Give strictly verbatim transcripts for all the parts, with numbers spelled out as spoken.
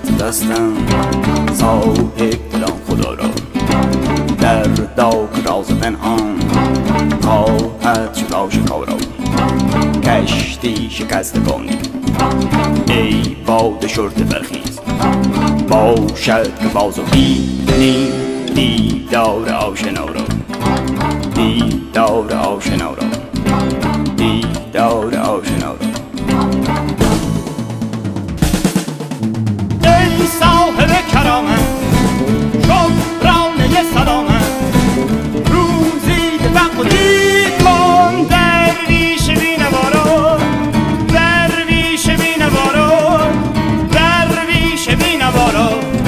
نیلبت دستم صاحب دلان خدا را در داغ راز پنهان خواهد شد آشکارا. کشتی شکستگانی ای باد شرط برخیز، باشد که باز و بینی دیدار آشنا را، دیدار آشنا را، دیدار آشنا را. ای صاحب کرامت شکرانه سلامت، روزی به فقر و دید کن درویش بینوارا، درویش بینوارا، درویش بینوارا،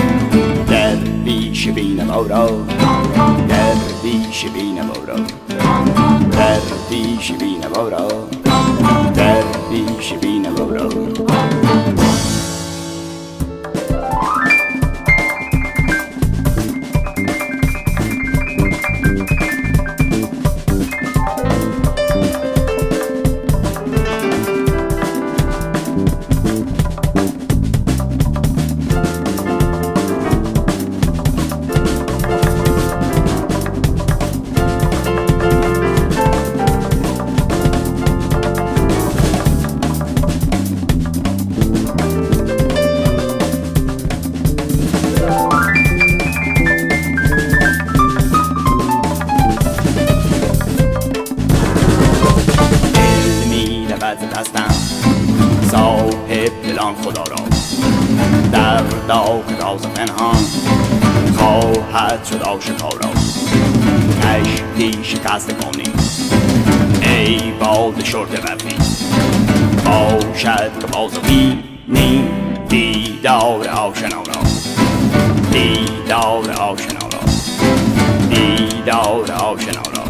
درویش بینوارا، درویش بینوارا، درویش بینوارا، درویش بینوارا. دستم صاحب دلان خدا را در داغ راز پنهان خواهد شد آشکارا. کشتی شکستگانی ای باد شرط برخیز، باشد که باز و بینی دیدار آشنا را، دیدار آشنا را، دیدار آشنا را.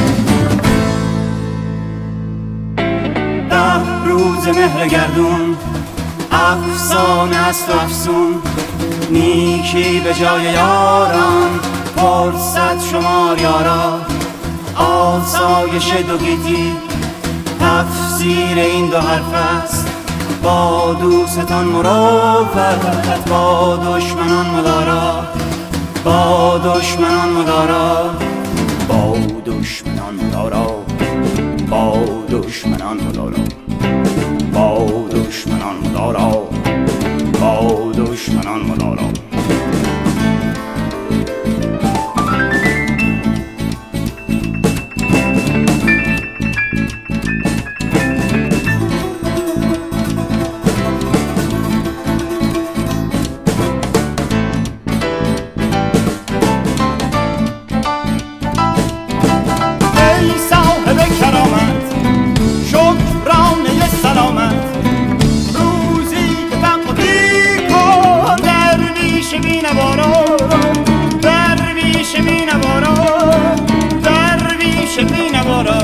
ده روز مهر گردون افسانه است و افسون، نیکی به جای یاران فرصت شمار یارا. آسایش دو گیتی تفسیر این دو حرف است، با دوستان مروت با دشمنان مدارا، با دشمنان مدارا، با دشمنان مدارا، با دشمنان مدارا، با دشمنان مدارا، با دشمنان مدارا. درویش بینوارا، درویش بینوارا،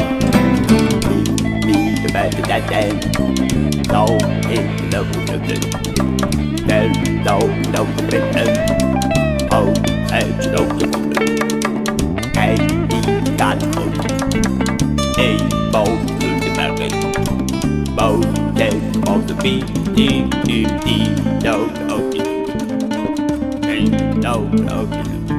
می بد ددن صاحب لو ددن در دو دو بدن او اج دو دو کشتی داد خود ای باد برقی باد باد بی دی دی دی دو دو دی دو دو دی